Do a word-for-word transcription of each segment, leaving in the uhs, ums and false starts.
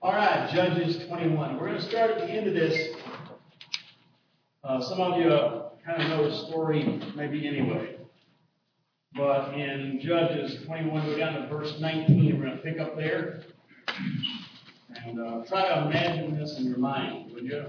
All right, Judges twenty-one. We're going to start at the end of this. Uh, some of you uh, kind of know the story maybe anyway. But in Judges twenty-one, go down to verse nineteen. We're going to pick up there. And uh, try to imagine this in your mind, would you?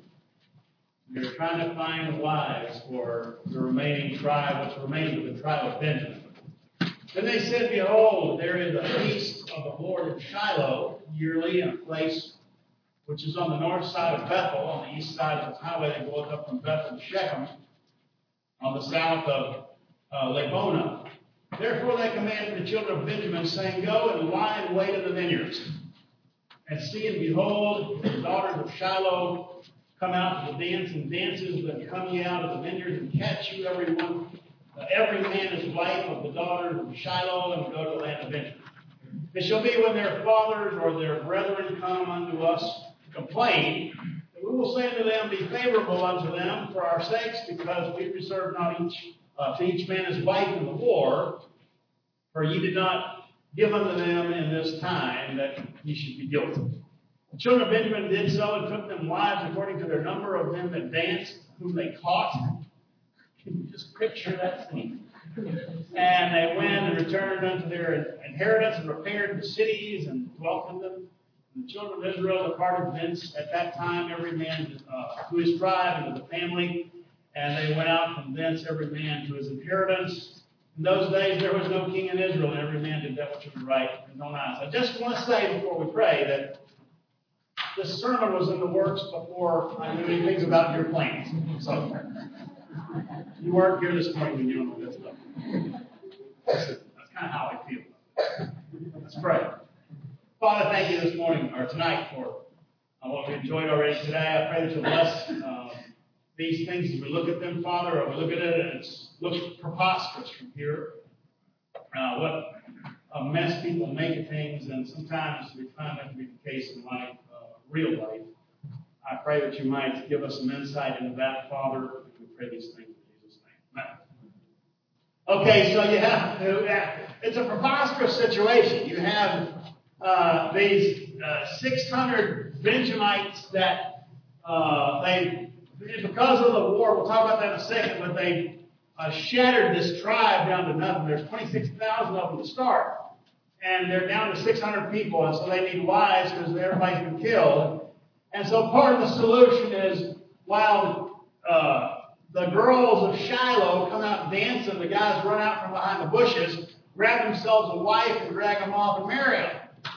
You're trying to find wives for the remaining tribe, what's remaining of the tribe of Benjamin. Then they said, Behold, there is a feast of the Lord at Shiloh yearly in a place which is on the north side of Bethel, on the east side of the highway that goes up from Bethel to Shechem, on the south of uh, Lebonah. Therefore they commanded the children of Benjamin, saying, Go and lie in wait in the vineyards. And see and behold, the daughters of Shiloh come out to the dance and dances, but come ye out of the vineyards and catch you every one, uh, every man his wife of the daughters of Shiloh, and go to the land of Benjamin. It shall be when their fathers or their brethren come unto us to complain, that we will say unto them, Be favorable unto them for our sakes, because we reserve not each uh, to each man his wife in the war, for ye did not give unto them in this time that ye should be guilty. The children of Benjamin did so, and took them wives according to their number of them that danced, whom they caught. Can you just picture that scene? And they went and returned unto their inheritance, and repaired the cities, and dwelt in them. And the children of Israel departed thence at that time, every man uh, to his tribe and to the family. And they went out from thence, every man to his inheritance. In those days there was no king in Israel, and every man did that which was right in his own eyes. I just want to say before we pray that this sermon was in the works before I knew anything about your plans. So you weren't here this morning when you don't know this stuff. That's kind of how I feel. Let's pray. Father, thank you this morning or tonight for uh, what we enjoyed already today. I pray that you'll bless uh, these things as we look at them, Father, or we look at it and it looks preposterous from here. Uh, what a mess people make of things, and sometimes we find that to be the case in life, uh, real life. I pray that you might give us some insight into that, Father, and we pray these things in Jesus' name. Amen. Okay, so you have, it's a preposterous situation. You have uh, these uh, six hundred Benjamites that uh, they, because of the war, we'll talk about that in a second, but they uh, shattered this tribe down to nothing. There's twenty-six thousand of them to start, and they're down to six hundred people, and so they need wives because everybody's been killed. And so part of the solution is, while uh, the girls of Shiloh come out dancing, the guys run out from behind the bushes, grab themselves a wife, and drag them off and marry them.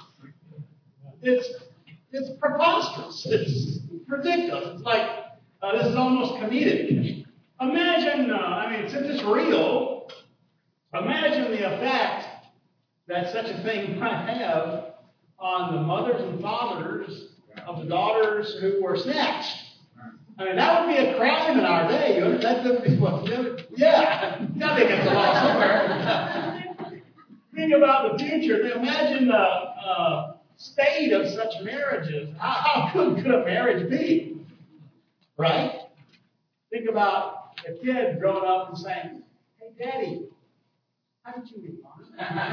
It's, it's preposterous. It's ridiculous. It's like, uh, this is almost comedic. Imagine, uh, I mean, since it's real, imagine the effect that such a thing might have on the mothers and fathers of the daughters who were snatched. I mean, that would be a crime in our day. That would be what, yeah, I think it's a law somewhere. Think about the future. Imagine the uh, state of such marriages. How, how good could a marriage be? Right? Think about a kid growing up and saying, Hey, Daddy, how did you meet Mom?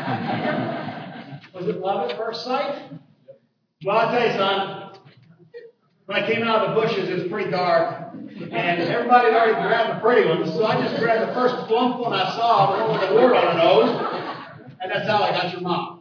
Was it love at first sight? Well, I'll tell you, son. When I came out of the bushes, it was pretty dark, and everybody had already grabbed the pretty ones, so I just grabbed the first plump one I saw, the one with a wart on her nose, and that's how I got your mom.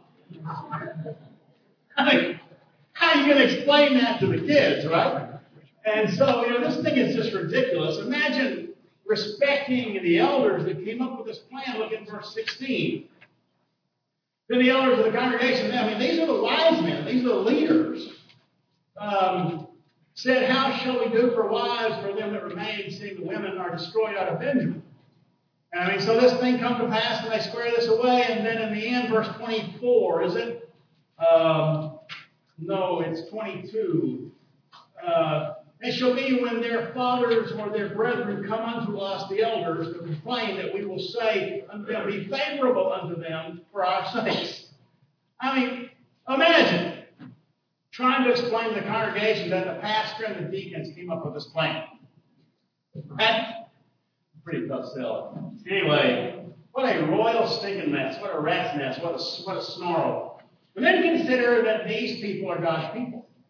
I mean, how are you going to explain that to the kids, right? And so, you know, this thing is just ridiculous. Imagine respecting the elders that came up with this plan. Look at verse sixteen. Then the elders of the congregation, I mean, these are the wise men, these are the leaders, um, said, How shall we do for wives for them that remain, seeing the women are destroyed out of Benjamin? And I mean, so this thing come to pass, and they square this away, and then in the end, verse twenty-four, is it? Um, no, it's twenty-two. Uh, It shall be when their fathers or their brethren come unto us, the elders, to complain, that we will say unto them, Be favorable unto them for our sakes. I mean, imagine trying to explain to the congregation that the pastor and the deacons came up with this plan. That's pretty tough sell. Anyway, what a royal stinking mess. What a rat's nest. What a, what a snarl. But then consider that these people are God's people.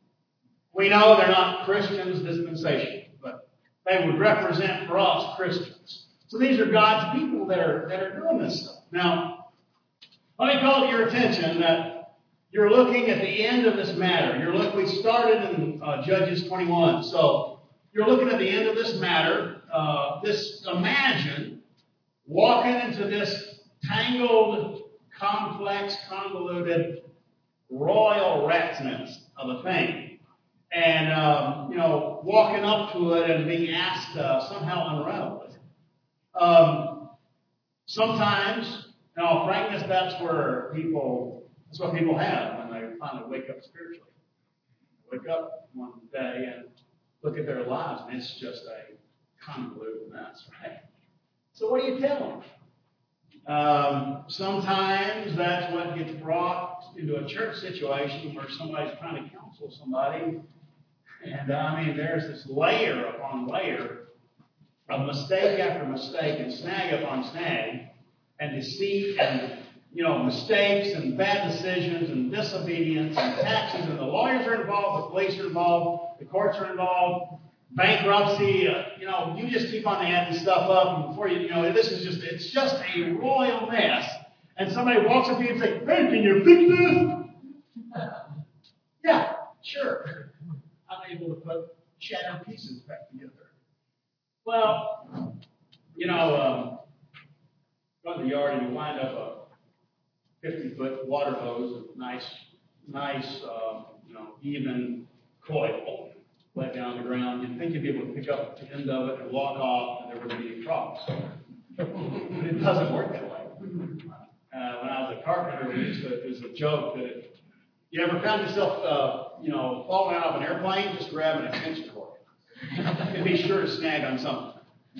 We know they're not Christians dispensationally, but they would represent for us Christians. So these are God's people that are that are doing this stuff. Now, let me call to your attention that you're looking at the end of this matter. You're look. We started in uh, Judges twenty-one, so you're looking at the end of this matter. Uh, this imagine walking into this tangled, complex, convoluted, royal rat's nest of a thing, and um, you know, walking up to it and being asked to somehow unravel it. Um, sometimes, in all frankness, that's where people. That's what people have when they finally wake up spiritually. They wake up one day and look at their lives, and it's just a convoluted mess, right? So what do you tell them? Um, sometimes that's what gets brought into a church situation where somebody's trying to counsel somebody. And uh, I mean, there's this layer upon layer of mistake after mistake and snag upon snag and deceit and, you know, mistakes and bad decisions and disobedience and taxes. And the lawyers are involved, the police are involved, the courts are involved. Bankruptcy, uh, you know, you just keep on adding stuff up, and before you, you know, this is just, it's just a royal mess. And somebody walks up to you and says, "Hey, can you fix this?" Yeah, sure. I'm able to put shattered pieces back together. Well, you know, um, go to the yard and you wind up a fifty-foot water hose of nice, nice, um, you know, even coil. Let down the ground, you'd think you'd be able to pick up the end of it and walk off, and there wouldn't be any problems. But it doesn't work that way. Uh, when I was a carpenter, it was a, it was a joke that you ever found yourself, uh, you know, falling out of an airplane, just grab an extension cord and be sure to snag on something.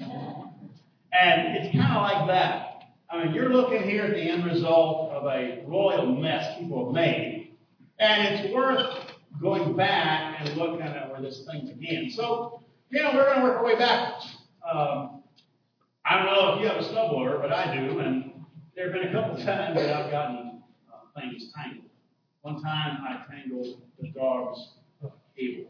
And it's kind of like that. I mean, you're looking here at the end result of a royal mess people have made, and it's worth going back and looking at where this thing began. So, you know, we're going to work our way backwards. Um, I don't know if you have a snowblower, but I do, and there have been a couple of times that I've gotten uh, things tangled. One time I tangled the dog's cable.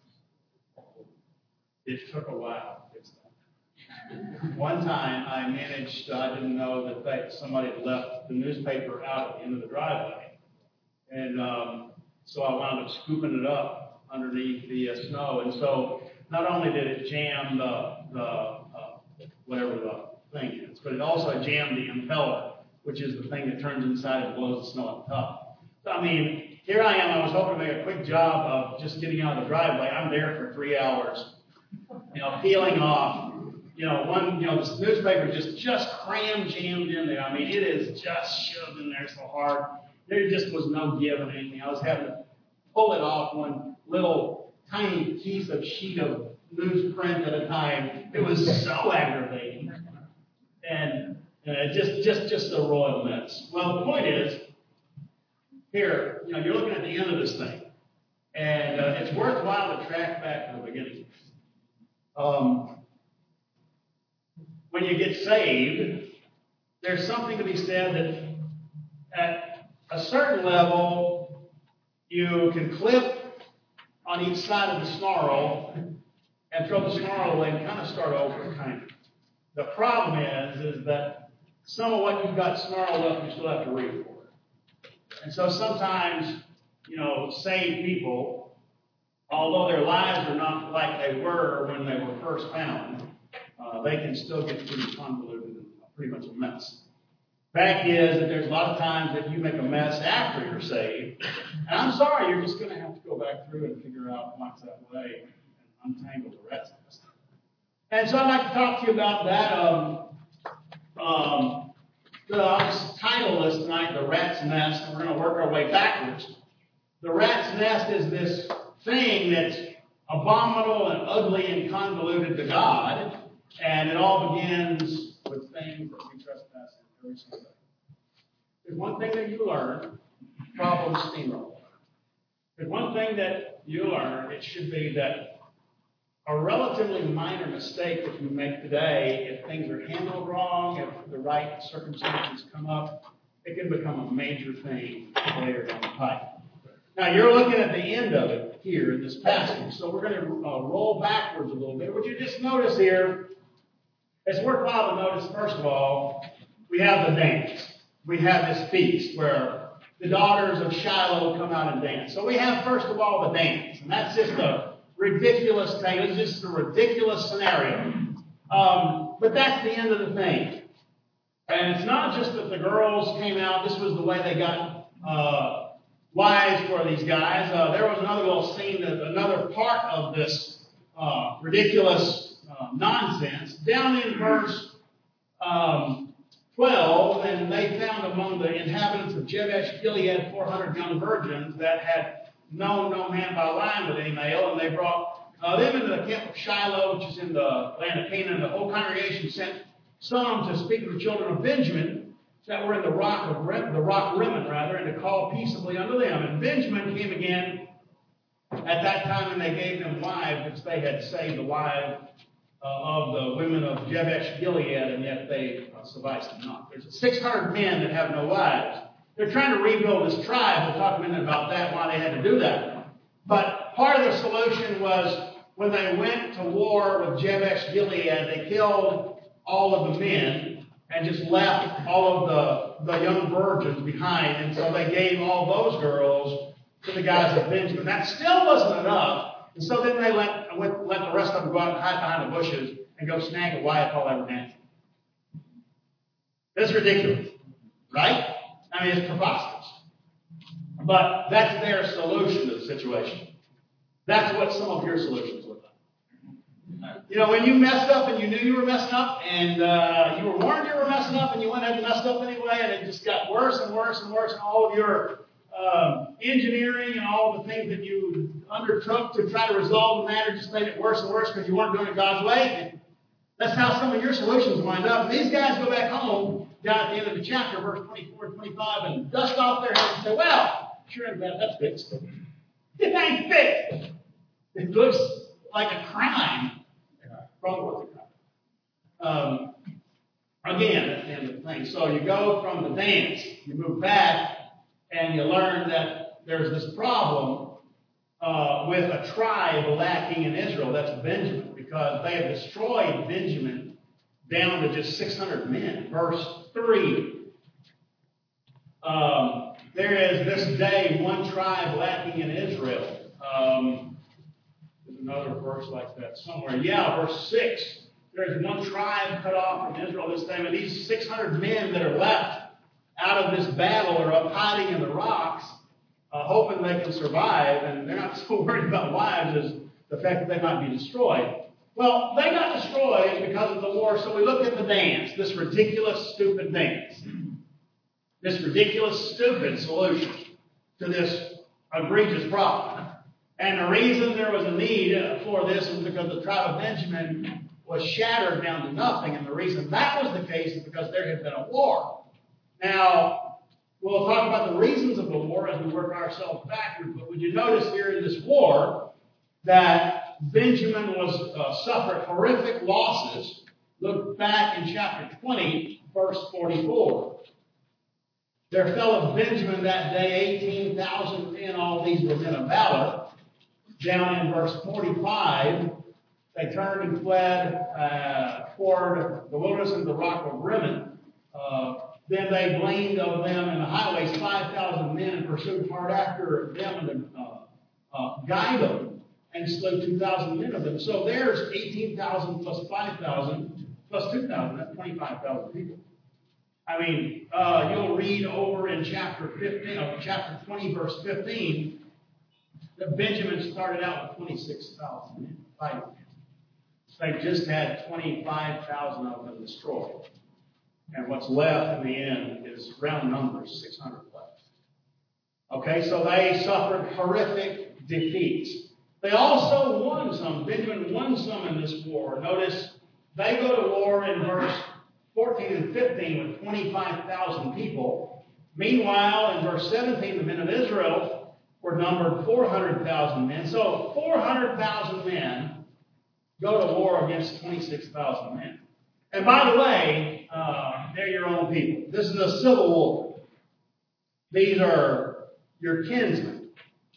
It took a while to fix that. One time I managed, I didn't know that they, somebody had left the newspaper out at the end of the driveway. And um, so I wound up scooping it up underneath the uh, snow. And so not only did it jam the, the uh, whatever the thing is, but it also jammed the impeller, which is the thing that turns inside and blows the snow on top. So, I mean, here I am. I was hoping to make a quick job of just getting out of the driveway. I'm there for three hours, you know, peeling off. You know, one, you know, this newspaper just, just cram jammed in there. I mean, it is just shoved in there so hard. There just was no give in anything. I was having to pull it off one little tiny piece of sheet of newsprint at a time. It was so aggravating. And uh, just, just, just a royal mess. Well, the point is, here, you know, you're looking at the end of this thing. And uh, it's worthwhile to track back to the beginning. Um, when you get saved, there's something to be said that at a certain level, you can clip on each side of the snarl and throw the snarl away and kind of start over, kind of. The problem is, is that some of what you've got snarled up, you still have to read for it. And so sometimes, you know, saved people, although their lives are not like they were when they were first found, uh, they can still get pretty convoluted and pretty much a mess. Fact is that there's a lot of times that you make a mess after you're saved. And I'm sorry, you're just going to have to go back through and figure out what's that way and untangle the rest of this. And so I'd like to talk to you about that. Um, um, the, I'll title this tonight, The Rat's Nest, and we're going to work our way backwards. The rat's nest is this thing that's abominable and ugly and convoluted to God, and it all begins with things that we trespass in every single day. There's one thing that you learn, problems steamroll. There's one thing that you learn, it should be that a relatively minor mistake that you make today, if things are handled wrong, if the right circumstances come up, it can become a major thing later down the pipe. Now, you're looking at the end of it here in this passage, so we're going to uh, roll backwards a little bit. Would you just notice here, it's worthwhile to notice, first of all, we have the dance. We have this feast where the daughters of Shiloh come out and dance. So we have, first of all, the dance. And that's just a ridiculous thing. It's just a ridiculous scenario. Um, but that's the end of the thing. And it's not just that the girls came out. This was the way they got uh, wives for these guys. Uh, there was another little scene, that another part of this uh, ridiculous uh, nonsense. Down in verse um, twelve, and they found among the inhabitants of Jabesh Gilead four hundred young virgins that had known no man by line with any male, and they brought uh, them into the camp of Shiloh, which is in the land of Canaan. The whole congregation sent some to speak to the children of Benjamin that were in the rock of Rim, the rock Rimmon, rather, and to call peaceably unto them. And Benjamin came again at that time, and they gave them wives, which they had saved the wives uh, of the women of Jabesh Gilead, and yet they uh, sufficed them not. There's six hundred men that have no wives. They're trying to rebuild this tribe. We'll talk a minute about that, why they had to do that. But part of the solution was when they went to war with Jabesh Gilead, they killed all of the men and just left all of the, the young virgins behind. And so they gave all those girls to the guys of Benjamin. That still wasn't enough. And so then they let, let, let the rest of them go out and hide behind the bushes and go snag a wife while they were dancing. That's ridiculous, right? I mean, it's preposterous. But that's their solution to the situation. That's what some of your solutions look like. You know, when you messed up and you knew you were messing up, and uh, you were warned you were messing up, and you went ahead and messed up anyway, and it just got worse and worse and worse, and all of your uh, engineering and all the things that you undertook to try to resolve the matter just made it worse and worse because you weren't doing it God's way. And that's how some of your solutions wind up. And these guys go back home down at the end of the chapter, verse twenty-four and twenty-five, and dust off their hands and say, well, sure ain't bad, that's fixed. It ain't fixed. It looks like a crime. Probably was a crime. Um, again, that's the end of the thing. So you go from the dance, you move back, and you learn that there's this problem uh, with a tribe lacking in Israel. That's Benjamin, because they have destroyed Benjamin down to just six hundred men. Verse three. Um, there is this day one tribe lacking in Israel. Um, there's another verse like that somewhere. Yeah, verse six. There's one tribe cut off from Israel this time. And these six hundred men that are left out of this battle are up hiding in the rocks, uh, hoping they can survive. And they're not so worried about wives as the fact that they might be destroyed. Well, they got destroyed because of the war, so we look at the dance, this ridiculous, stupid dance. This ridiculous, stupid solution to this egregious problem. And the reason there was a need for this was because the tribe of Benjamin was shattered down to nothing. And the reason that was the case is because there had been a war. Now, we'll talk about the reasons of the war as we work ourselves backwards. But would you notice here in this war that Benjamin was uh, suffered horrific losses? Look back in chapter twenty, verse forty-four. There fell of Benjamin that day eighteen thousand men. All these were men of valor. Down in verse forty-five, they turned and fled uh, toward the wilderness and the rock of Rimmon. Uh, then they blamed of them in the highways five thousand men and pursued hard after them and uh, uh, guide them and slew two thousand men of them. So there's eighteen thousand plus five thousand plus two thousand. That's twenty-five thousand people. I mean, uh, you'll read over in chapter fifteen, uh, chapter twenty, verse fifteen, that Benjamin started out with twenty-six thousand men fighting. They just had twenty-five thousand of them destroyed. And what's left in the end is round numbers, six hundred left. Okay, so they suffered horrific defeats. They also won some. Benjamin won some in this war. Notice they go to war in verse fourteen and fifteen with twenty-five thousand people. Meanwhile, in verse seventeen, the men of Israel were numbered four hundred thousand men. So four hundred thousand men go to war against twenty-six thousand men. And by the way, uh, they're your own people. This is a civil war. These are your kinsmen.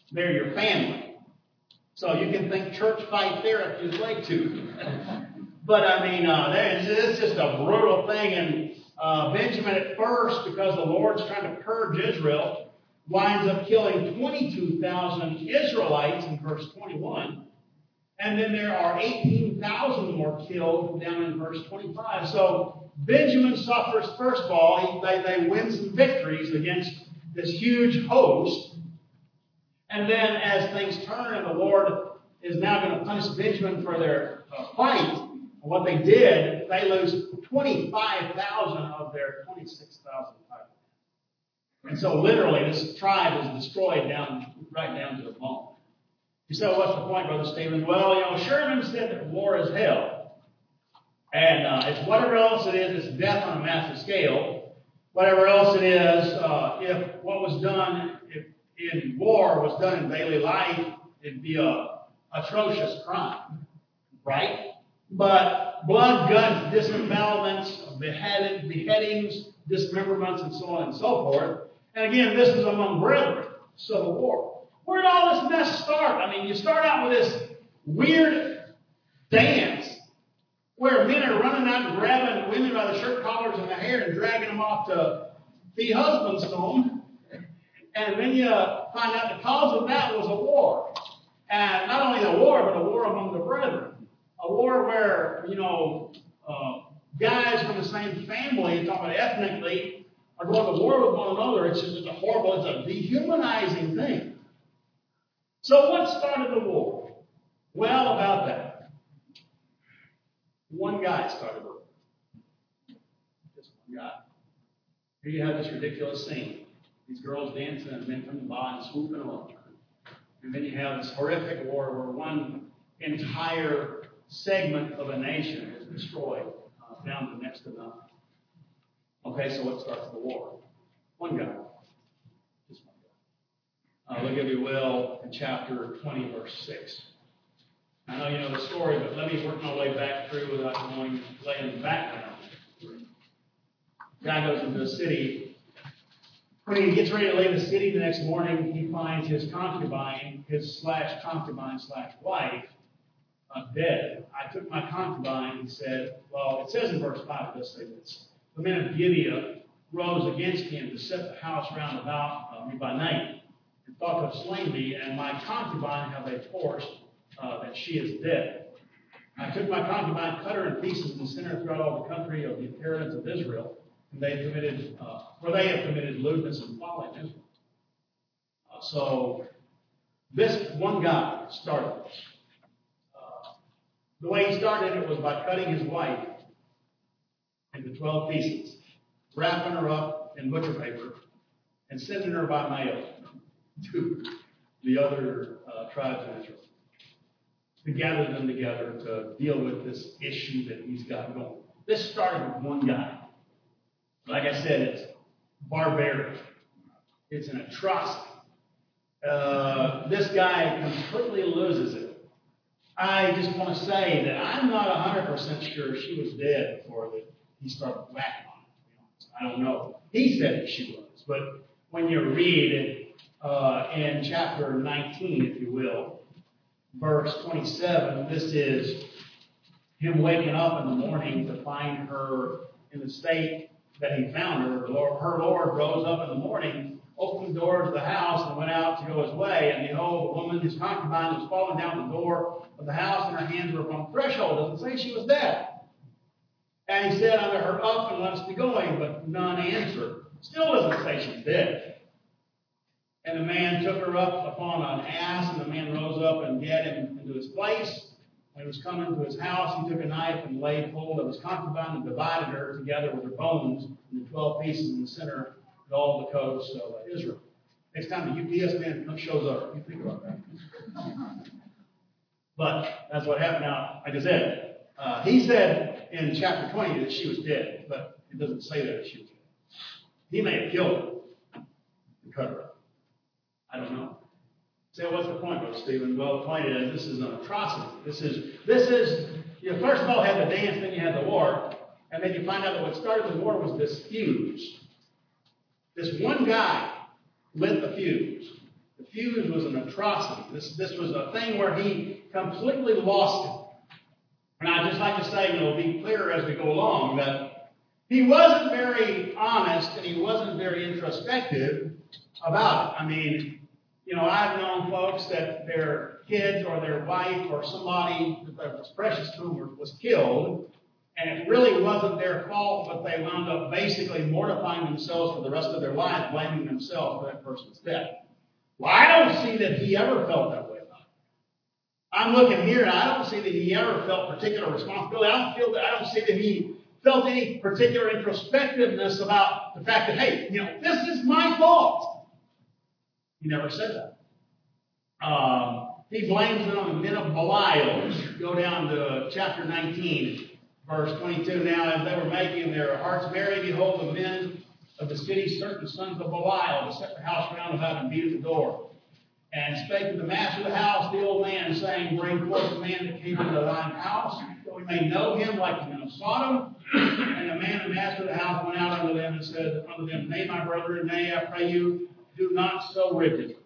They're your family. So you can think church fight there if you'd like to. But I mean, uh, it's just a brutal thing. And uh, Benjamin at first, because the Lord's trying to purge Israel, winds up killing twenty-two thousand Israelites in verse twenty-one. And then there are eighteen thousand more killed down in verse twenty-five. So Benjamin suffers, first of all, he, they, they win some victories against this huge host. And then as things turn and the Lord is now going to punish Benjamin for their uh, fight, what they did, they lose twenty-five thousand of their twenty-six thousand fighters. And so literally this tribe is destroyed down right down to the bone. You say, well, what's the point, Brother Stephen? Well, you know, Sherman said that war is hell. And uh, it's whatever else it is, it's death on a massive scale. Whatever else it is, uh, if what was done if in war was done in daily life, it'd be a atrocious crime. Right? But blood, guns, disembowelments, beheaded, beheadings, dismemberments, and so on and so forth. And again, this is among brethren, civil war. Where did all this mess start? I mean, you start out with this weird dance where men are running out and grabbing women by the shirt collars and the hair and dragging them off to be husbands to them. And then you find out the cause of that was a war. And not only a war, but a war among the brethren. A war where, you know, uh, guys from the same family, talking about ethnically, are going to war with one another. It's just a horrible, it's a dehumanizing thing. So what started the war? Well, about that. One guy started the war. Just one guy. Here you have this ridiculous scene. These girls dancing and men from the bottom swooping along. And then you have this horrific war where one entire segment of a nation is destroyed, uh, down to next to nothing. Okay, so what starts the war? One guy. Just one guy. Uh, look, if you will, in chapter twenty, verse six. I know you know the story, but let me work my way back through without going laying the background. The guy goes into the city. When he gets ready to leave the city the next morning, he finds his concubine, his slash concubine slash wife, uh, dead. I took my concubine, he said. Well, it says in verse five, it does say this. The men of Gibeah rose against him to set the house round about uh, me by night, and thought to have slain me, and my concubine have they forced uh, that she is dead. I took my concubine, cut her in pieces, and sent her throughout all the country of the inheritance of Israel, and they committed, uh, for they have committed lewdness and folly in Israel. Uh, so this one guy started this. Uh, the way he started it was by cutting his wife into twelve pieces, wrapping her up in butcher paper, and sending her by mail to the other uh, tribes in Israel to gather them together to deal with this issue that he's got going. This started with one guy. Like I said, it's barbaric. It's an atrocity. Uh, this guy completely loses it. I just want to say that I'm not one hundred percent sure she was dead before that he started whacking on her. I don't know. He said that she was. But when you read it uh, in chapter nineteen, if you will, verse twenty-seven, this is him waking up in the morning to find her in the state that he found her. Her Lord rose up in the morning, opened the door to the house, and went out to go his way. And behold, the woman, his concubine, was falling down the door of the house, and her hands were upon the threshold. It doesn't say she was dead. And he said unto her, Up, and let us be going. But none answered. Still doesn't say she's dead. And the man took her up upon an ass, and the man rose up and gat him into his place. When he was coming to his house, he took a knife and laid hold of his concubine and divided her together with her bones into twelve pieces in the center of all the coasts of Israel. Next time the U P S man shows up, you think about that. But that's what happened. Now, like I said, uh, he said in chapter twenty that she was dead, but it doesn't say that she was dead. He may have killed her and cut her up. I don't know. Say, what's the point, Brother Stephen? Well, the point is, this is an atrocity. This is, this is, you know, first of all, had the dance, then you had the war, and then you find out that what started the war was this fuse. This one guy lit the fuse. The fuse was an atrocity. This, this was a thing where he completely lost it. And I'd just like to say, you know, be clear as we go along, that he wasn't very honest and he wasn't very introspective about it. I mean, you know, I've known folks that their kids or their wife or somebody that was precious to them was killed, and it really wasn't their fault, but they wound up basically mortifying themselves for the rest of their life, blaming themselves for that person's death. Well, I don't see that he ever felt that way about it. I'm looking here, and I don't see that he ever felt particular responsibility. I don't feel that. I don't see that he felt any particular introspectiveness about the fact that, hey, you know, this is my fault. He never said that. Um, he blames it on the men of Belial. Go down to chapter nineteen, verse twenty-two. Now, as they were making their hearts merry, behold, the men of the city, certain sons of Belial, to set the house round about and beat at the door. And spake to the master of the house, the old man, saying, bring forth the man that came into thine house, that we may know him like the men of Sodom. And the man, the master of the house, went out unto them and said unto them, nay, my brethren, nay, I pray you, do not so wicked.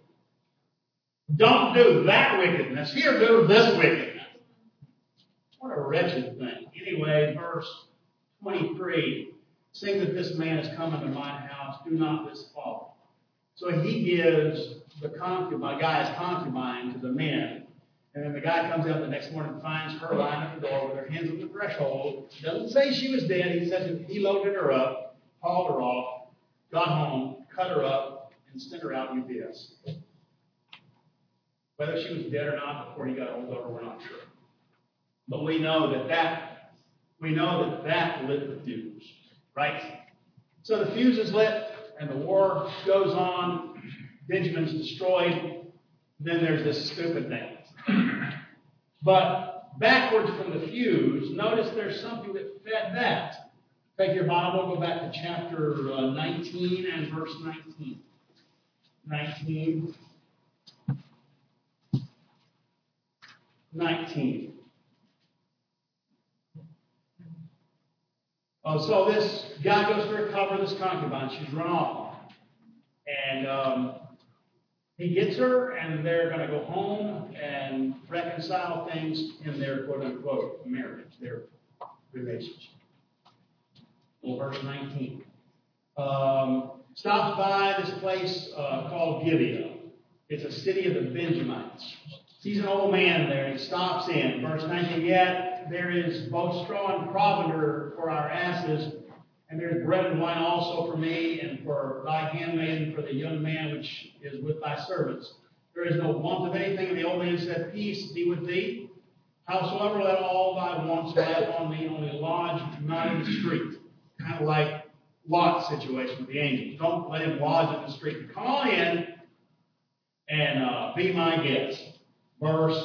Don't do that wickedness. Here, do this wickedness. What a wretched thing. Anyway, verse twenty-three. Seeing that this man is come into mine house, do not this follow. So he gives the concubine, guy's concubine to the men. And then the guy comes out the next morning and finds her lying at the door with her hands on the threshold. Doesn't say she was dead. He says he loaded her up, hauled her off, got home, cut her up, and sent her out U P S. Whether she was dead or not before he got hold of her, we're not sure. But we know that that we know that that lit the fuse, right? So the fuse is lit, and the war goes on. Benjamin's destroyed. Then there's this stupid thing. But backwards from the fuse, notice there's something that fed that. Take your Bible, go back to chapter uh, nineteen and verse nineteen. nineteen. nineteen. Oh, so this guy goes to recover this concubine. She's run off. And um, he gets her, and they're going to go home and reconcile things in their quote-unquote marriage, their relationship. Well, verse nineteen. Um, stops by this place uh, called Gibeah. It's a city of the Benjamites. Sees an old man there, and he stops in. Verse nineteen, yet there is both straw and provender for our asses, and there is bread and wine also for me, and for thy handmaiden, for the young man which is with thy servants. There is no want of anything. And the old man said, peace be with thee. Howsoever, let all thy wants lie upon me, only lodge not in the street. Kind of like Lot's situation with the angels. Don't let him lodge in the street. Come on in and uh, be my guest. Verse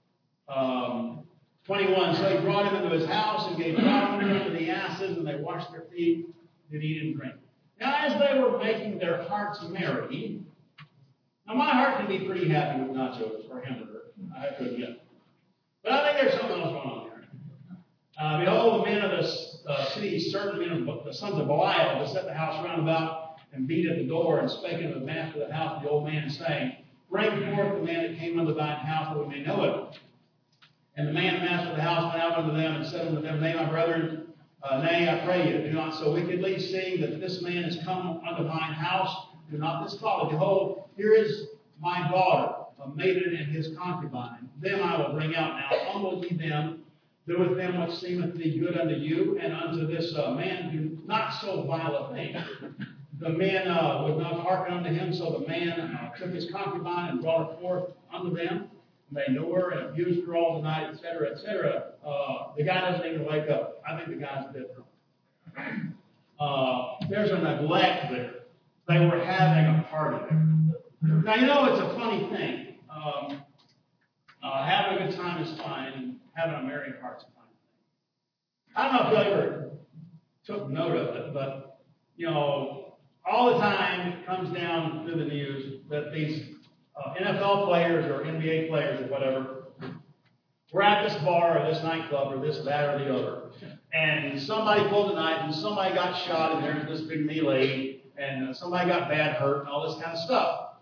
um, twenty-one. So he brought him into his house and gave water to the asses, and they washed their feet, did eat and drink. Now, as they were making their hearts merry, now my heart can be pretty happy with nachos or hamburger, I have to admit. But I think there's something else going on here. Uh, behold, the men of the uh, city, certain men of the sons of Belial, to set the house round about and beat at the door, and spake unto the master of the house, the old man, saying, bring forth the man that came unto thine house, that we may know it. And the man, the master of the house, went out unto them and said unto them, nay, my brethren, uh, nay, I pray you, do not so wickedly, seeing that this man is come unto mine house. Do not this follow. Behold, here is my daughter, a maiden and his concubine. Them I will bring out. Now humble ye them, do with them what seemeth thee good unto you, and unto this uh, man do not so vile a thing. The men uh, would not hearken unto him, so the man uh, took his concubine and brought her forth unto them. And they knew her and abused her all the night, et cetera, et cetera. Uh, the guy doesn't even wake up. I think the guy's dead drunk. Uh, there's a neglect there. They were having a party there. Now, you know, it's a funny thing. Um, uh, having a good time is fine, and having a merry heart's fine. I don't know if you ever took note of it, but, you know, all the time it comes down through the news that these uh, N F L players or N B A players or whatever were at this bar or this nightclub or this, that, or the other. And somebody pulled a knife and somebody got shot and there's this big melee and uh, somebody got bad hurt and all this kind of stuff.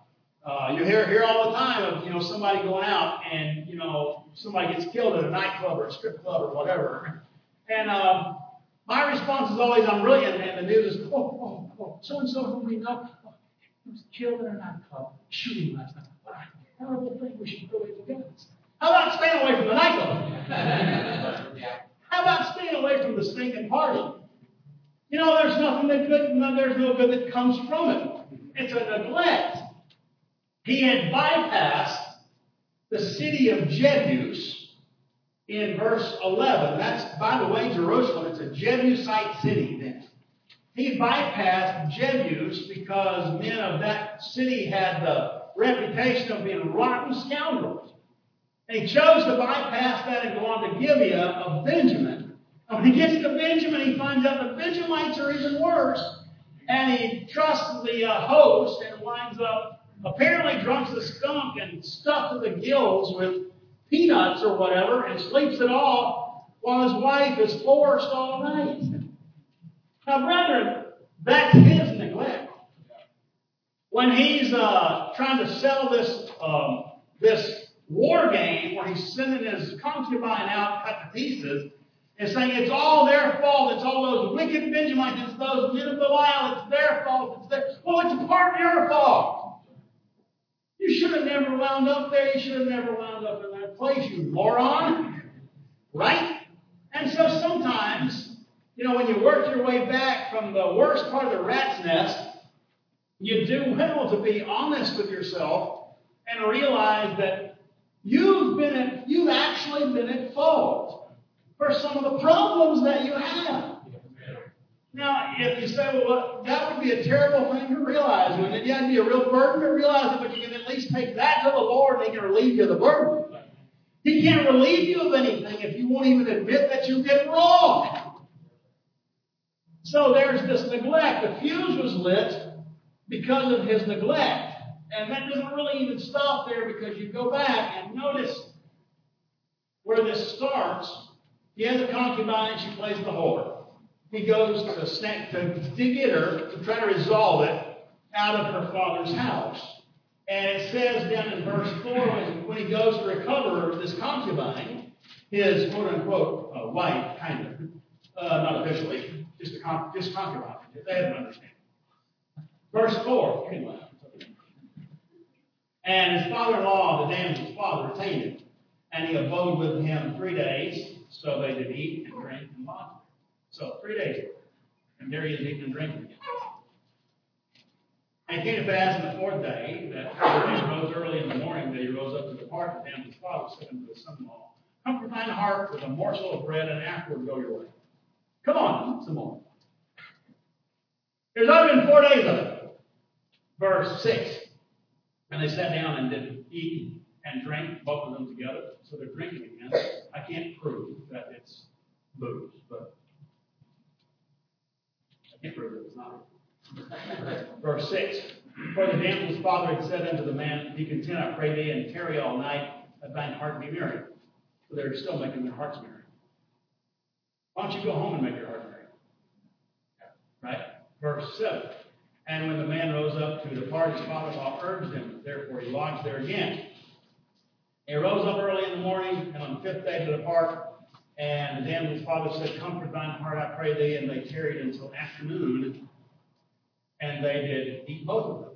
Uh, you hear hear all the time of, you know, somebody going out and, you know, somebody gets killed at a nightclub or a strip club or whatever. And um, my response is always, I'm really, and, and the news is, oh, oh, oh, so-and-so whom we know, oh, he was killed in a nightclub, shooting last night. What a terrible thing, we should go away from guns. How about staying away from the nightclub? How about staying away from the stinking party? You know, there's nothing that good, no, there's no good that comes from it. It's a neglect. He had bypassed the city of Jebus in verse eleven. That's, by the way, Jerusalem. It's a Jebusite city then. He bypassed Jebus because men of that city had the reputation of being rotten scoundrels. And he chose to bypass that and go on to Gibeah of Benjamin. And when he gets to Benjamin, he finds out the Benjamites are even worse. And he trusts the uh, host and winds up apparently drunk as a skunk and stuffed to the gills with peanuts or whatever and sleeps it off while his wife is forced all night. Now, brethren, that's his neglect. When he's uh, trying to sell this, um, this war game where he's sending his concubine out cut to pieces and saying it's all their fault, it's all those wicked Benjamites, it's those men of Belial, it's their fault, it's their... Well, it's part of your fault. You should have never wound up there. You should have never wound up in that place, you moron. Right? And so sometimes, you know, when you work your way back from the worst part of the rat's nest, you do well to be honest with yourself and realize that you've been at, you've actually been at fault for some of the problems that you have. Now, if you say, well, that would be a terrible thing to realize, wouldn't it? Yeah, it'd be a real burden to realize it, but you can at least take that to the Lord and He can relieve you of the burden. He can't relieve you of anything if you won't even admit that you did wrong. So there's this neglect. The fuse was lit because of his neglect. And that doesn't really even stop there because you go back and notice where this starts. He has a concubine, she plays the whore. He goes to, snack, to, to get her, to try to resolve it out of her father's house. And it says down in verse four, when, when he goes to recover this concubine, his quote-unquote uh, wife, kind of, uh, not officially, just a con- just concubine. They didn't understand. Verse four, anyway. And his father-in-law, the damsel's father, retained him. And he abode with him three days, so they did eat and drink and lodge. So, three days. And there he is eating and drinking again. And it came to pass on the fourth day that he rose early in the morning, that he rose up to depart. The damsel's father said unto his son-in-law, comfort thine heart with a morsel of bread, and afterward go your way. Come on, eat some more. There's only been four days of it. Verse six. And they sat down and did eat and drink, both of them together. So they're drinking again. I can't prove that it's booze, but I can't prove it it's not. Verse six. For the damsel's father had said unto the man, be content, I pray thee, and tarry all night, that thine heart be merry. So they're still making their hearts merry. Why don't you go home and make your heart merry? Right? Verse seven. And when the man rose up to depart, his father-in-law urged him. Therefore he lodged there again. He rose up early in the morning, and on the fifth day to depart. And the damsel's father said, comfort thine heart, I pray thee. And they tarried until afternoon. And they did eat both of them.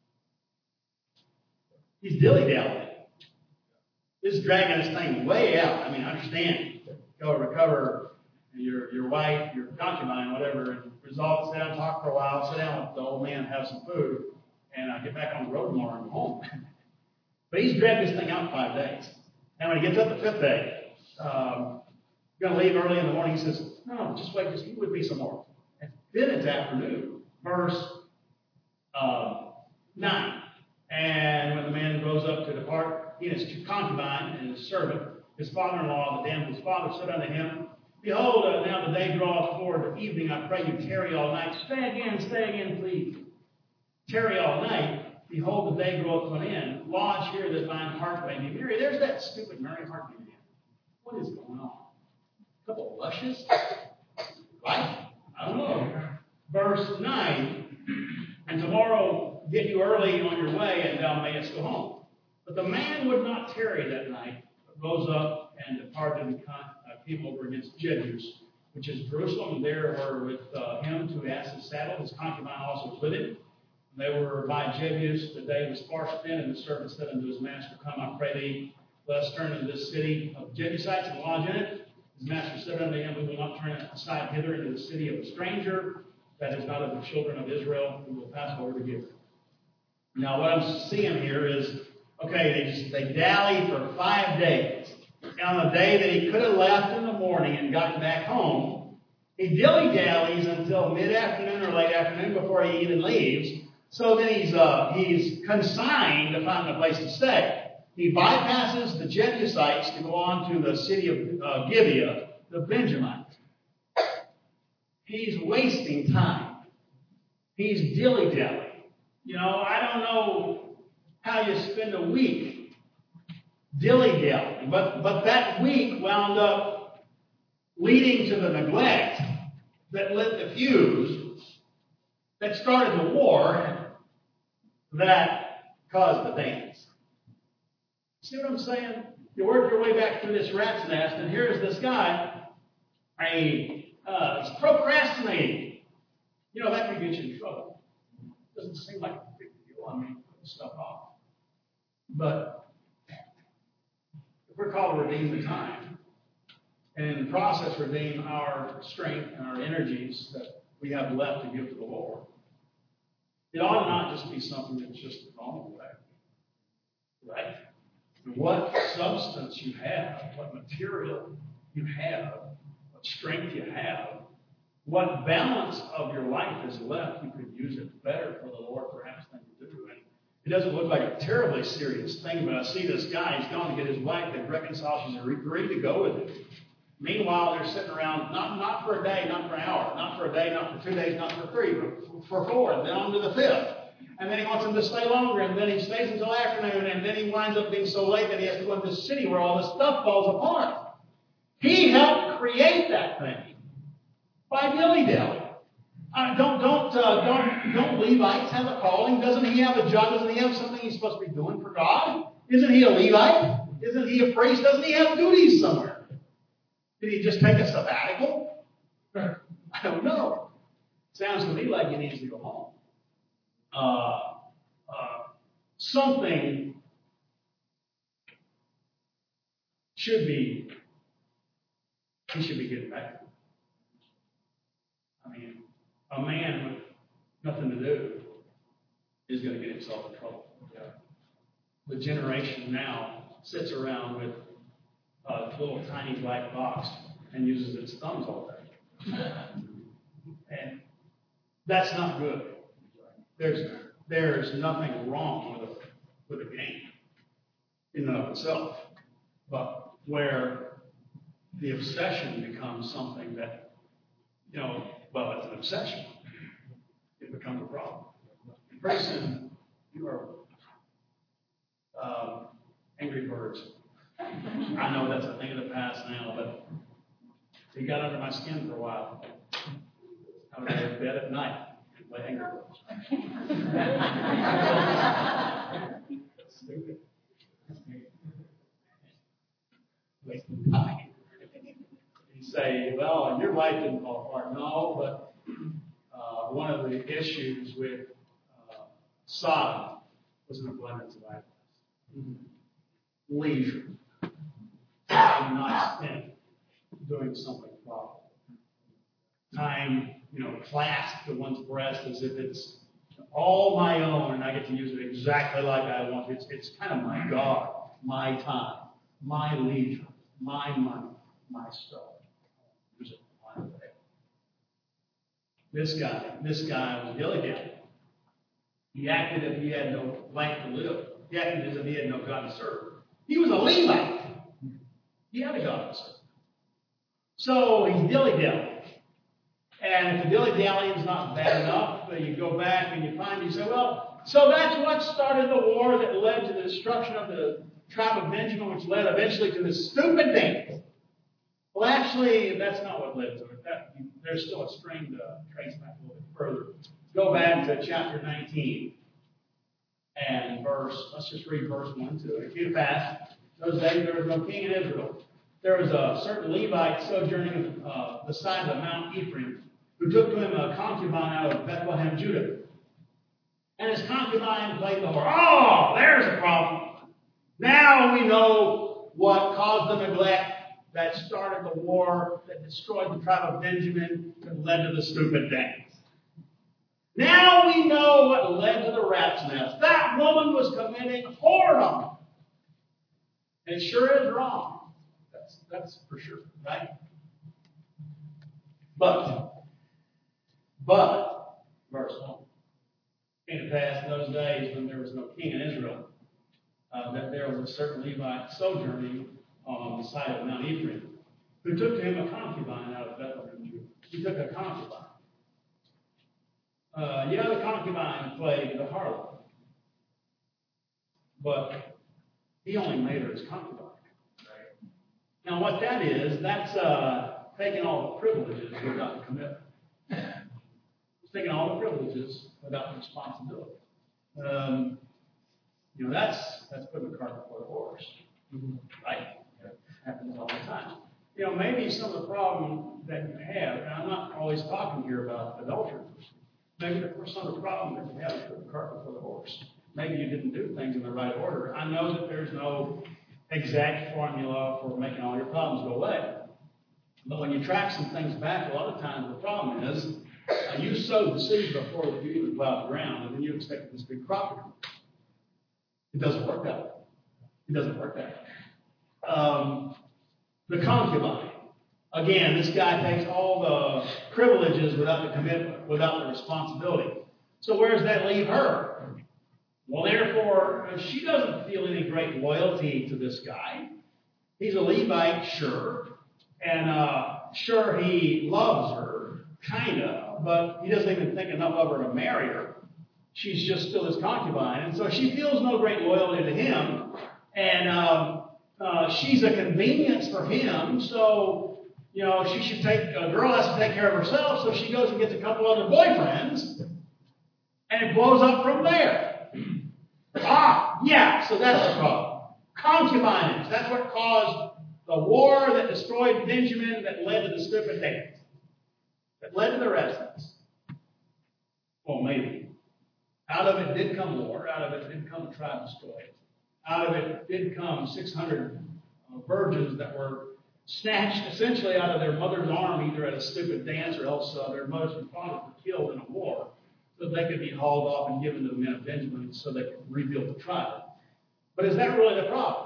He's dilly-dallying. This is dragging this thing way out. I mean, I understand. Go recover your your wife, your concubine, whatever, and resolve to sit down and talk for a while, sit down with the old man, have some food, and uh, get back on the road tomorrow and go home. But he's dragged this thing out five days. And when he gets up the fifth day, um, going to leave early in the morning, he says, no, just wait, just eat with me some more. And then it's afternoon. Verse uh, nine. And when the man rose up to depart, he and his concubine and his servant, his father-in-law, the damsel's father, said unto him, behold, uh, now the day draweth toward evening. I pray you, tarry all night. Stay again, stay again, please. Tarry all night. Behold, the day groweth to an end. Lodge here that thine heart may be merry. There's that stupid merry heart again. What is going on? A couple of lushes? Right? I don't know. Verse nine. And tomorrow get you early on your way, and thou mayest go home. But the man would not tarry that night, but rose up and departed and uh, came over against Jebus, which is Jerusalem. And there were with uh, him two asses saddled. His concubine also was with him. And they were by Jebus. The day was far spent, and the servant said unto his master, Come, I pray thee, let us turn into this city of Jebusites and lodge in it. His master said unto him, We will not turn aside hither into the city of a stranger, that is not of the children of Israel, who will pass over to give. Now, what I'm seeing here is, okay, they just they dallied for five days. And on the day that he could have left in the morning and gotten back home, he dilly-dallies until mid-afternoon or late afternoon before he even leaves. So then he's uh, he's consigned to find a place to stay. He bypasses the Jebusites to go on to the city of uh, Gibeah, the Benjamites. He's wasting time. He's dilly-dallying. You know, I don't know how you spend a week dilly-dallying, but, but that week wound up leading to the neglect that lit the fuse that started the war that caused the dance. See what I'm saying? You work your way back through this rat's nest, and here's this guy. I mean, uh, he's procrastinating. You know, that could get you in trouble. Doesn't seem like a big deal. I mean, putting stuff off. But if we're called to redeem the time, and in the process redeem our strength and our energies that we have left to give to the Lord, it ought not just be something that's just thrown away. Right? What substance you have, what material you have, what strength you have, what balance of your life is left, you could use it better for the Lord perhaps than you do. And it doesn't look like a terribly serious thing, but I see this guy, he's going to get his wife, they've reconciled, she's agreed to go with him. Meanwhile, they're sitting around, not, not for a day, not for an hour, not for a day, not for two days, not for three, but for four, and then on to the fifth. And then he wants him to stay longer, and then he stays until afternoon, and then he winds up being so late that he has to go into the city where all this stuff falls apart. He helped create that thing by dilly-dally. Uh, don't don't uh, don't don't Levites have a calling? Doesn't he have a job? Doesn't he have something he's supposed to be doing for God? Isn't he a Levite? Isn't he a priest? Doesn't he have duties somewhere? Did he just take a sabbatical? I don't know. Sounds to me like he needs to go home. Uh, uh, something should be, he should be getting back. I mean, a man with nothing to do is going to get himself in trouble. Yeah. The generation now sits around with a little tiny black box and uses its thumbs all day. And that's not good. There's there's nothing wrong with a, with a game in and of itself. But where the obsession becomes something that, you know, well, it's an obsession, it becomes a problem. And pretty soon, you are uh, Angry Birds. I know that's a thing of the past now, but it got under my skin for a while. I would go to bed at night and play Angry Birds. Stupid. Wasting time. You say, well, your life didn't fall apart. No, but uh, one of the issues with uh, Sodom was an abundance of idleness. Mm-hmm. Leisure. Time not spent doing something profitable. Time, you know, clasped to one's breast as if it's all my own and I get to use it exactly like I want. It's, it's kind of my God, my time, my leisure, my money, my stuff. Use it my way. This guy, this guy was dilly-dally. He acted as if he had no life to live. He acted as if he had no God to serve. He was a Levite. He had a God to serve. So he's dilly-dallying. And if the dilly-dallying is not bad enough, you go back and you find, you say, well, so that's what started the war that led to the destruction of the tribe of Benjamin, which led eventually to this stupid dance. Well, actually, that's not what led to it. That, there's still a string to trace back a little bit further. Go back to chapter nineteen. And verse, let's just read verse one and two. It came to pass, those days there was no king in Israel. There was a certain Levite sojourning uh, the side of Mount Ephraim, who took to him a concubine out of Bethlehem, Judah. And his concubine played the whore. Oh, there's a problem. Now we know what caused the neglect that started the war, that destroyed the tribe of Benjamin, that led to the stupid dance. Now we know what led to the rat's nest. That woman was committing whoredom. And it sure is wrong. That's, that's for sure, right? But, but, verse one. It came to pass in those days when there was no king in Israel, uh, that there was a certain Levite sojourning on the side of Mount Ephraim, who took to him a concubine out of Bethlehem, Judah. He took a concubine. Uh, yeah, the concubine played the harlot, but he only made her his concubine. Right? Now, what that is, that's uh, taking all the privileges without the commitment. It's taking all the privileges without the responsibility. Um, you know, that's that's putting the cart before the horse, right? That happens all the time. You know, maybe some of the problem that you have, and I'm not always talking here about adulterers. Maybe the, some of the problem that you have is putting the cart before the horse. Maybe you didn't do things in the right order. I know that there's no exact formula for making all your problems go away. But when you track some things back, a lot of times the problem is uh, you sowed the seed before you even plowed the ground, and then you expect this big crop to come. It doesn't work that way. It doesn't work that way. Um, the concubine. Again, this guy takes all the privileges without the commitment, without the responsibility. So where does that leave her? Well, therefore, she doesn't feel any great loyalty to this guy. He's a Levite, sure. And uh, sure, he loves her, kind of, but he doesn't even think enough of her to marry her. She's just still his concubine. And so she feels no great loyalty to him. And um, uh, she's a convenience for him. So, you know, she should take, a girl has to take care of herself. So she goes and gets a couple other boyfriends. And it blows up from there. Ah, yeah, so that's the problem. Concubinage. That's what caused the war that destroyed Benjamin, that led to the stupid dance. That led to the restless. Well, maybe. Out of it did come war. Out of it did come a tribe destroyed. Out of it did come six hundred uh, virgins that were snatched essentially out of their mother's arm, either at a stupid dance or else uh, their mothers and fathers were killed in a war, so they could be hauled off and given to the men of Benjamin so they could rebuild the tribe. But is that really the problem?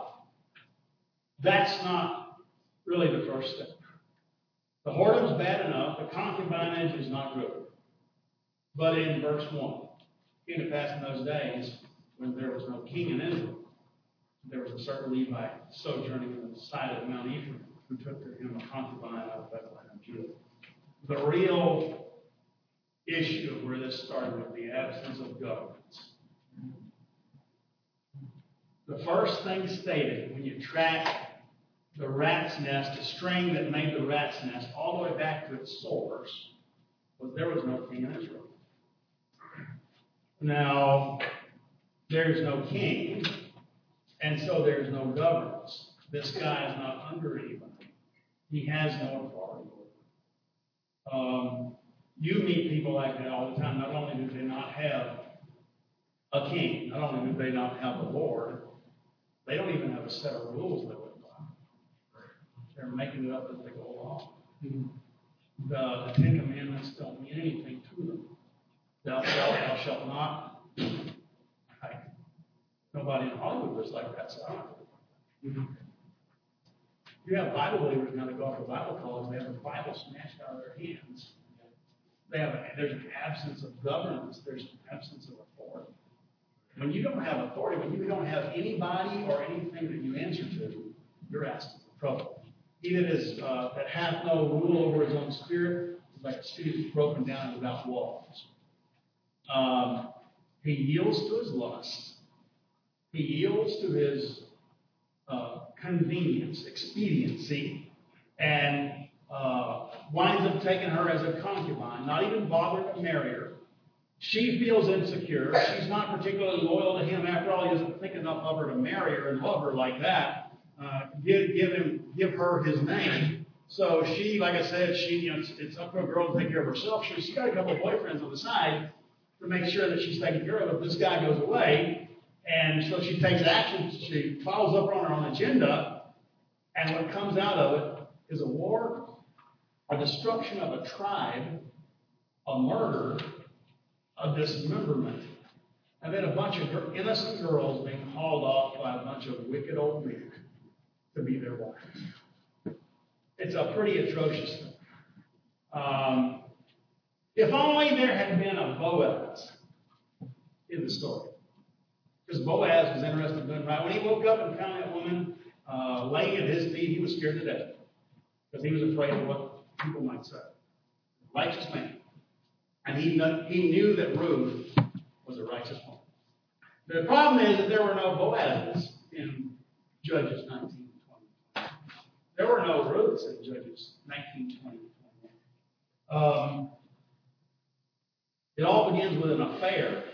That's not really the first step. The whoredom's bad enough. The concubinage is not good. But in verse one, it came to pass in those days when there was no king in Israel, there was a certain Levite sojourning on the side of Mount Ephraim, who took to him a concubine out of Bethlehem, Judah. The real issue of where this started was the absence of governance. The first thing stated, when you track the rat's nest, the string that made the rat's nest, all the way back to its source, was there was no king in Israel. Now, there's no king, and so there's no governance. This guy is not under anybody. He has no authority. Um, you meet people like that all the time. Not only do they not have a king, not only do they not have a Lord, they don't even have a set of rules they live by. They're making it up as they go along. Mm-hmm. The, the Ten Commandments don't mean anything to them. Thou shalt, thou shalt not. Right? Nobody in Hollywood was like that, so I don't know. Mm-hmm. You have Bible believers now that go off to Bible college, they have the Bible smashed out of their hands. They have a, there's an absence of governance, there's an absence of authority. When you don't have authority, when you don't have anybody or anything that you answer to, you're asking for trouble. He that is uh, that hath no rule over his own spirit is like a city that's broken down and without walls. Um, he yields to his lust. He yields to his uh, convenience, expediency, and uh, winds up taking her as a concubine, not even bothering to marry her. She feels insecure. She's not particularly loyal to him. After all, he doesn't think enough of her to marry her and love her like that. Uh, give, give him, give her his name. So she, like I said, she, you know, it's, it's up to a girl to take care of herself. She, she's got a couple of boyfriends on the side to make sure that she's taken care of if this guy goes away. And so she takes action. She follows up on her own agenda. And what comes out of it is a war, a destruction of a tribe, a murder, a dismemberment, and then a bunch of innocent girls being hauled off by a bunch of wicked old men to be their wives. It's a pretty atrocious thing. Um, if only there had been a Boaz in the story. Because Boaz was interested in doing right. When he woke up and found that woman uh, laying at his feet, he was scared to death. Because he was afraid of what people might say. Righteous man. And he, he knew that Ruth was a righteous woman. The problem is that there were no Boazes in Judges nineteen twenty. There were no Ruths in Judges nineteen twenty. Um, it all begins with an affair.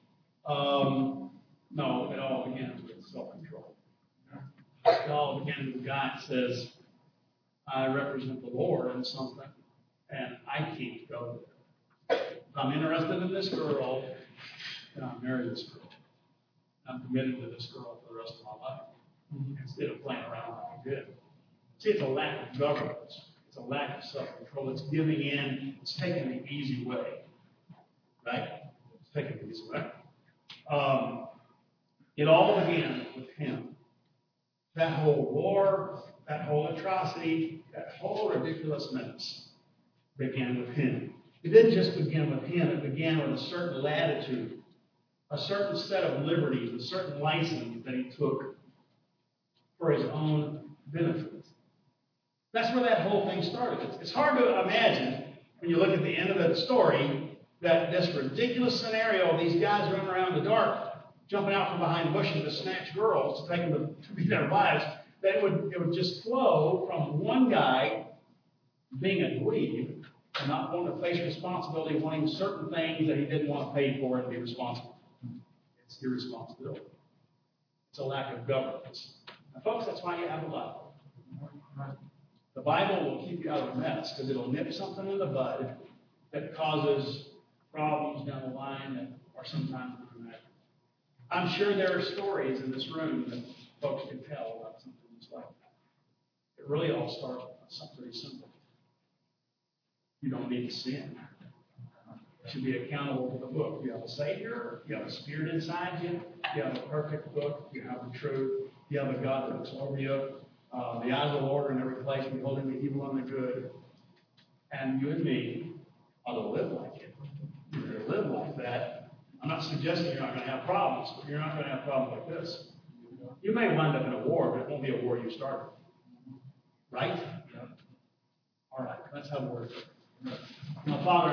Um, no, it all begins with self-control. It all begins with God says, I represent the Lord in something, and I can't go there. If I'm interested in this girl, then I'll marry this girl. I'm committed to this girl for the rest of my life. Mm-hmm. Instead of playing around like I did. See, it's a lack of governance. It's a lack of self-control. It's giving in. It's taking the easy way. Right? It's taking the easy way. Um, it all began with him. That whole war, that whole atrocity, that whole ridiculous mess began with him. It didn't just begin with him. It began with a certain latitude, a certain set of liberties, a certain license that he took for his own benefit. That's where that whole thing started. It's, it's hard to imagine, when you look at the end of the story, that this ridiculous scenario of these guys running around in the dark, jumping out from behind bushes to snatch girls, to take them to, to be their wives, that it would, it would just flow from one guy being a dweeb and not wanting to face responsibility, wanting certain things that he didn't want to pay for and be responsible. It's irresponsibility. It's a lack of governance. Now, folks, that's why you have a Bible. The Bible will keep you out of a mess because it'll nip something in the bud that causes problems down the line that are sometimes unimaginable. I'm sure there are stories in this room that folks can tell about something that's like that. It really all starts with something pretty simple. You don't need to sin. You should be accountable to the book. You have a Savior. You have a Spirit inside you. You have a perfect book. You have the truth. You have a God that looks over you. Uh, the eyes of the Lord are in every place, beholding the evil and the good. And you and me ought to live like it. If you live like that, I'm not suggesting you're not going to have problems, but you're not going to have problems like this. You may wind up in a war, but it won't be a war you started. Right? All right. Let's have a word. My Father,